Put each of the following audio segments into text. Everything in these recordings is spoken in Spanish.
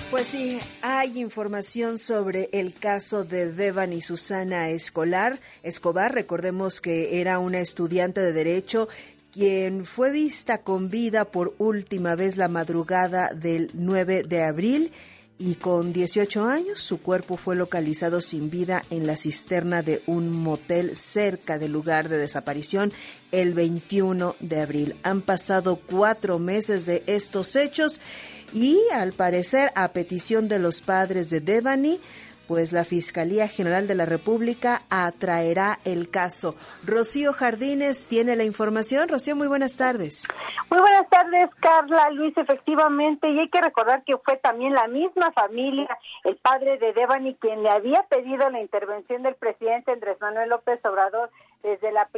Pues sí, hay información sobre el caso de Devani Susana Escobar. Recordemos que era una estudiante de Derecho quien fue vista con vida por última vez la madrugada del 9 de abril y con 18 años su cuerpo fue localizado sin vida en la cisterna de un motel cerca del lugar de desaparición el 21 de abril. Han pasado 4 meses de estos hechos y, al parecer, a petición de los padres de Devani, pues la Fiscalía General de la República atraerá el caso. Rocío Jardines tiene la información. Rocío, muy buenas tardes. Muy buenas tardes, Carla, Luis, efectivamente, y hay que recordar que fue también la misma familia, el padre de Devani, quien le había pedido la intervención del presidente Andrés Manuel López Obrador desde los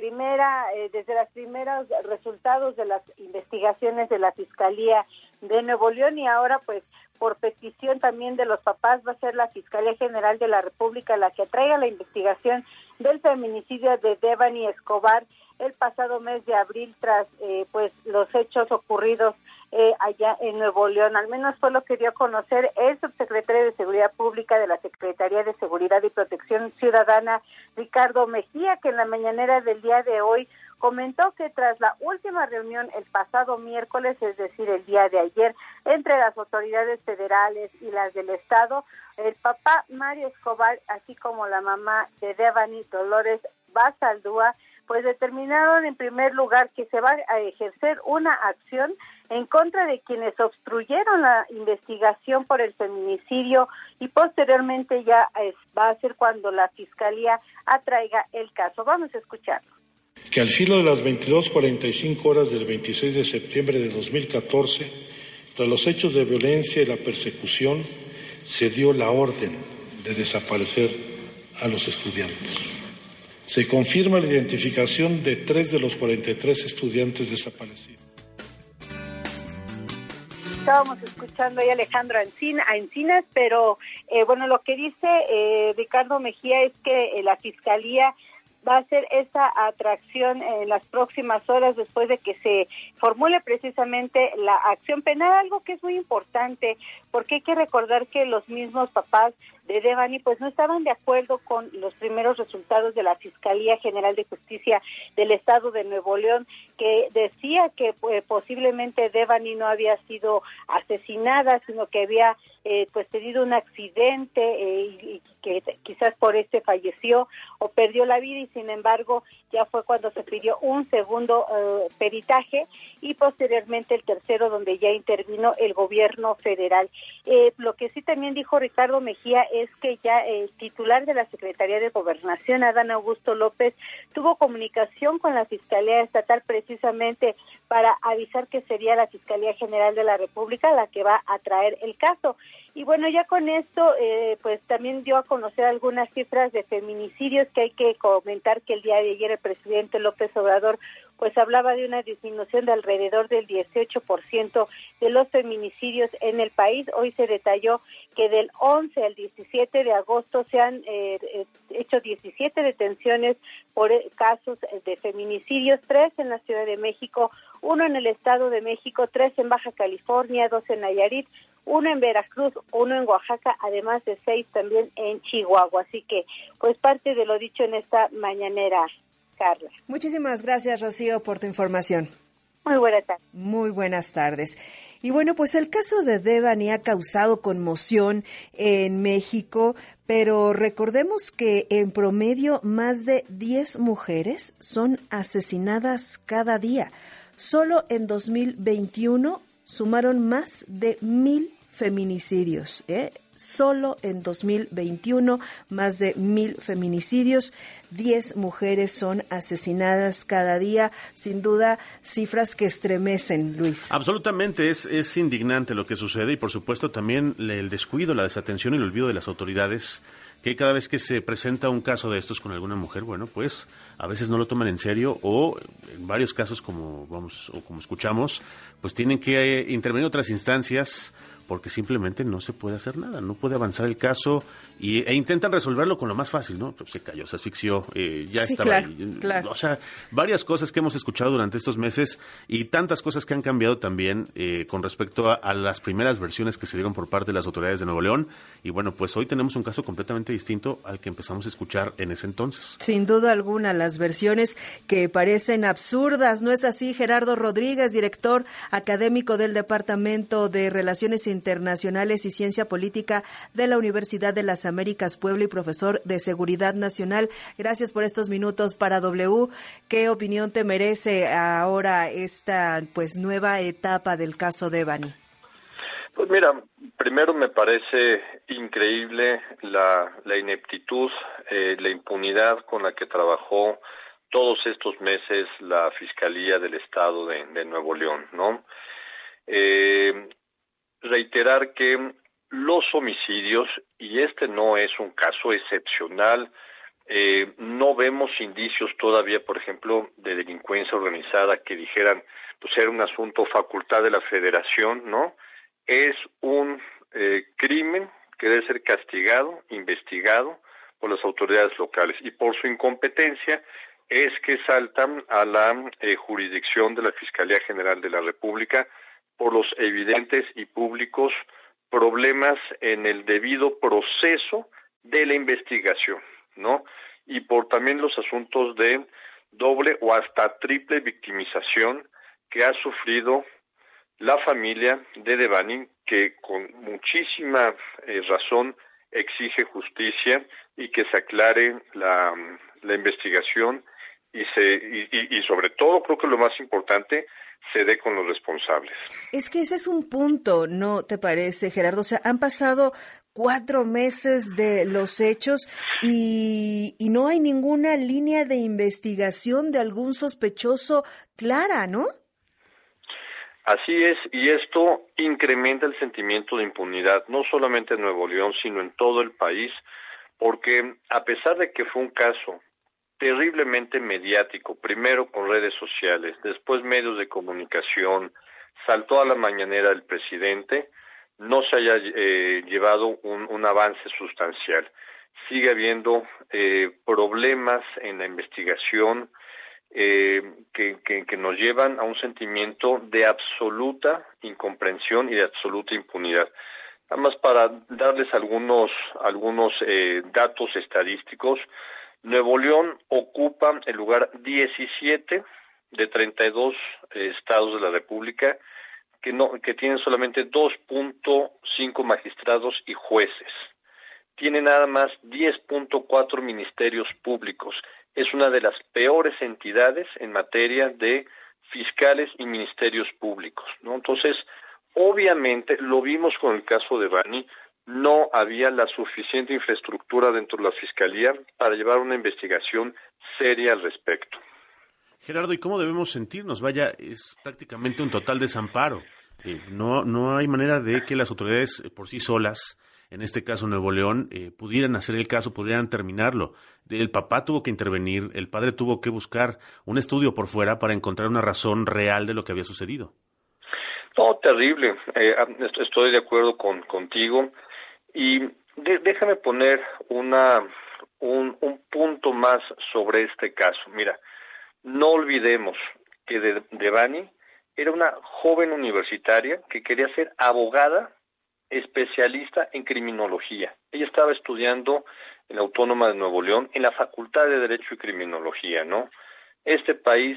primeros resultados de las investigaciones de la Fiscalía de Nuevo León, y ahora pues por petición también de los papás va a ser la Fiscalía General de la República la que traiga la investigación del feminicidio de Devani Escobar el pasado mes de abril tras pues los hechos ocurridos allá en Nuevo León. Al menos fue lo que dio a conocer el subsecretario de Seguridad Pública de la Secretaría de Seguridad y Protección Ciudadana, Ricardo Mejía, que en la mañanera del día de hoy comentó que tras la última reunión el pasado miércoles, es decir, el día de ayer, entre las autoridades federales y las del Estado, el papá Mario Escobar, así como la mamá de Devani, Dolores Basaldúa, pues determinaron en primer lugar que se va a ejercer una acción en contra de quienes obstruyeron la investigación por el feminicidio, y posteriormente ya va a ser cuando la Fiscalía atraiga el caso. Vamos a escucharlo. Que al filo de las 22:45 horas del 26 de septiembre de 2014, tras los hechos de violencia y la persecución, se dio la orden de desaparecer a los estudiantes. Se confirma la identificación de 3 de los 43 estudiantes desaparecidos. Estábamos escuchando ahí a Alejandro Encinas, pero bueno, lo que dice Ricardo Mejía es que la Fiscalía va a hacer esa atracción en las próximas horas después de que se formule precisamente la acción penal, algo que es muy importante porque hay que recordar que los mismos papás de Devani pues no estaban de acuerdo con los primeros resultados de la Fiscalía General de Justicia del Estado de Nuevo León, que decía que posiblemente Devani no había sido asesinada, sino que había pues tenido un accidente y que quizás por falleció o perdió la vida, y sin embargo ya fue cuando se pidió un segundo peritaje y posteriormente el tercero, donde ya intervino el gobierno federal. Lo que sí también dijo Ricardo Mejía es que ya el titular de la Secretaría de Gobernación, Adán Augusto López, tuvo comunicación con la Fiscalía Estatal precisamente para avisar que sería la Fiscalía General de la República la que va a traer el caso. Y bueno, ya con esto, pues también dio a conocer algunas cifras de feminicidios, que hay que comentar que el día de ayer el presidente López Obrador pues hablaba de una disminución de alrededor del 18% de los feminicidios en el país. Hoy se detalló que del 11 al 17 de agosto se han hecho 17 detenciones por casos de feminicidios, 3 en la Ciudad de México, 1 en el Estado de México, 3 en Baja California, 2 en Nayarit, 1 en Veracruz, 1 en Oaxaca, además de 6 también en Chihuahua. Así que, pues parte de lo dicho en esta mañanera, Carla. Muchísimas gracias, Rocío, por tu información. Muy buenas tardes. Muy buenas tardes. Y bueno, pues el caso de Devani ha causado conmoción en México, pero recordemos que en promedio más de 10 mujeres son asesinadas cada día. Solo en 2021 sumaron más de 1,000 feminicidios, Solo en 2021, más de 1,000 feminicidios, 10 mujeres son asesinadas cada día. Sin duda, cifras que estremecen, Luis. Absolutamente, es indignante lo que sucede, y por supuesto también el descuido, la desatención y el olvido de las autoridades, que cada vez que se presenta un caso de estos con alguna mujer, bueno, pues a veces no lo toman en serio, o en varios casos como escuchamos, pues tienen que intervenir otras instancias porque simplemente no se puede hacer nada, no puede avanzar el caso e intentan resolverlo con lo más fácil, ¿no? Pues se cayó, se asfixió, ya Sí, estaba claro, ahí. claro. O sea, varias cosas que hemos escuchado durante estos meses y tantas cosas que han cambiado también con respecto a las primeras versiones que se dieron por parte de las autoridades de Nuevo León. Y bueno, pues hoy tenemos un caso completamente distinto al que empezamos a escuchar en ese entonces. Sin duda alguna, las versiones que parecen absurdas, ¿no es así? Gerardo Rodríguez, director académico del Departamento de Relaciones Internacionales y Ciencia Política de la Universidad de las Américas Puebla y profesor de Seguridad Nacional. Gracias por estos minutos para W. ¿Qué opinión te merece ahora esta nueva etapa del caso Devani? Pues mira, primero me parece increíble la ineptitud, la impunidad con la que trabajó todos estos meses la Fiscalía del Estado de Nuevo León, ¿no? Reiterar que los homicidios, y este no es un caso excepcional, no vemos indicios todavía, por ejemplo, de delincuencia organizada que dijeran, pues era un asunto facultad de la Federación, ¿no? Es un crimen que debe ser castigado, investigado por las autoridades locales, y por su incompetencia es que saltan a la jurisdicción de la Fiscalía General de la República por los evidentes y públicos problemas en el debido proceso de la investigación, ¿no? Y por también los asuntos de doble o hasta triple victimización que ha sufrido la familia de Devani, que con muchísima razón exige justicia y que se aclare la investigación y sobre todo, creo que lo más importante, se dé con los responsables. Es que ese es un punto, ¿no te parece, Gerardo? O sea, han pasado 4 meses de los hechos y no hay ninguna línea de investigación de algún sospechoso clara, ¿no? Así es, y esto incrementa el sentimiento de impunidad, no solamente en Nuevo León, sino en todo el país, porque a pesar de que fue un caso terriblemente mediático, primero con redes sociales, después medios de comunicación, saltó a la mañanera el presidente, no se haya llevado un avance sustancial. Sigue habiendo problemas en la investigación que nos llevan a un sentimiento de absoluta incomprensión y de absoluta impunidad. Nada más para darles algunos datos estadísticos, Nuevo León ocupa el lugar 17 de 32 estados de la República que tienen solamente 2.5 magistrados y jueces. Tiene nada más 10.4 ministerios públicos. Es una de las peores entidades en materia de fiscales y ministerios públicos, ¿no? Entonces, obviamente, lo vimos con el caso de Devani, no había la suficiente infraestructura dentro de la Fiscalía para llevar una investigación seria al respecto. Gerardo, ¿y cómo debemos sentirnos? Vaya, es prácticamente un total desamparo. No hay manera de que las autoridades por sí solas, en este caso Nuevo León, pudieran hacer el caso, pudieran terminarlo. El papá tuvo que intervenir, el padre tuvo que buscar un estudio por fuera para encontrar una razón real de lo que había sucedido. No, terrible. Estoy de acuerdo contigo. Y déjame poner un punto más sobre este caso. Mira, no olvidemos que Devani era una joven universitaria que quería ser abogada especialista en criminología. Ella estaba estudiando en la Autónoma de Nuevo León en la Facultad de Derecho y Criminología, ¿no? Este país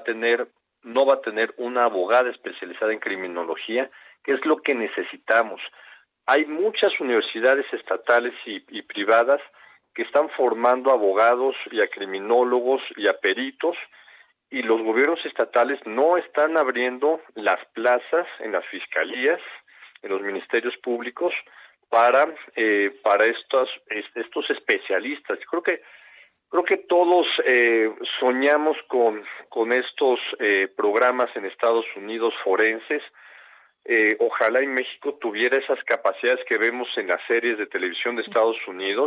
no va a tener una abogada especializada en criminología, que es lo que necesitamos. Hay muchas universidades estatales y privadas que están formando abogados y a criminólogos y a peritos, y los gobiernos estatales no están abriendo las plazas en las fiscalías, en los ministerios públicos, para estos especialistas. Creo que todos soñamos con estos programas en Estados Unidos forenses. Ojalá en México tuviera esas capacidades que vemos en las series de televisión de Estados Unidos.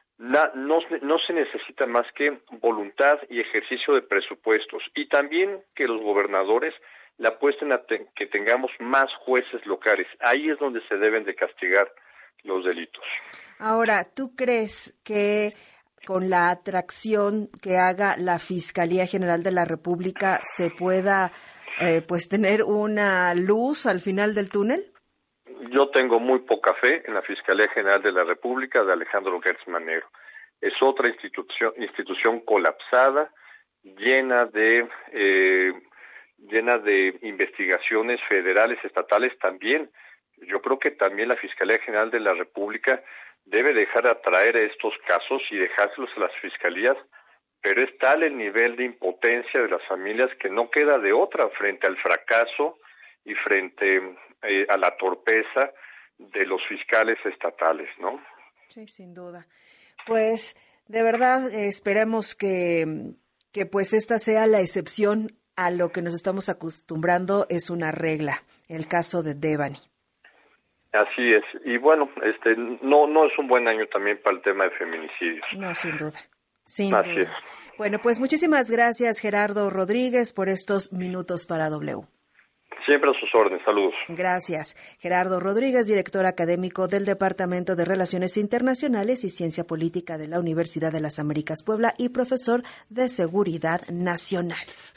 No se necesita más que voluntad y ejercicio de presupuestos, y también que los gobernadores la apuesta en que tengamos más jueces locales. Ahí es donde se deben de castigar los delitos. Ahora, ¿tú crees que con la atracción que haga la Fiscalía General de la República se pueda pues tener una luz al final del túnel? Yo tengo muy poca fe en la Fiscalía General de la República de Alejandro Gertz Manero. Es otra institución colapsada, llena de investigaciones federales, estatales también. Yo creo que también la Fiscalía General de la República debe dejar de atraer estos casos y dejárselos a las fiscalías, pero es tal el nivel de impotencia de las familias que no queda de otra frente al fracaso y frente a la torpeza de los fiscales estatales, ¿no? Sí, sin duda. Pues de verdad esperemos que pues esta sea la excepción a lo que nos estamos acostumbrando, es una regla, el caso de Devani. Así es, y bueno, no es un buen año también para el tema de feminicidios. No, sin duda. Así es. Bueno, pues muchísimas gracias, Gerardo Rodríguez, por estos minutos para W. Siempre a sus órdenes, saludos. Gracias. Gerardo Rodríguez, director académico del Departamento de Relaciones Internacionales y Ciencia Política de la Universidad de las Américas Puebla y profesor de Seguridad Nacional.